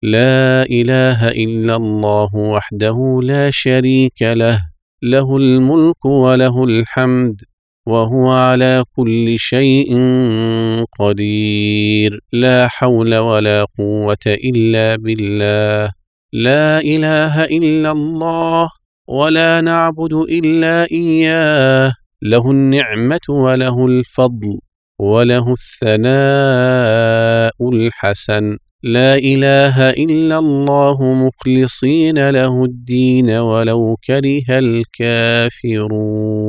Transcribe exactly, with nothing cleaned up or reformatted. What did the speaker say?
لا إله إلا الله وحده لا شريك له، له الملك وله الحمد وهو على كل شيء قدير. لا حول ولا قوة إلا بالله. لا إله إلا الله ولا نعبد إلا إياه، له النعمة وله الفضل وله الثناء الحسن. لا إله إلا الله مخلصين له الدين ولو كره الكافرون.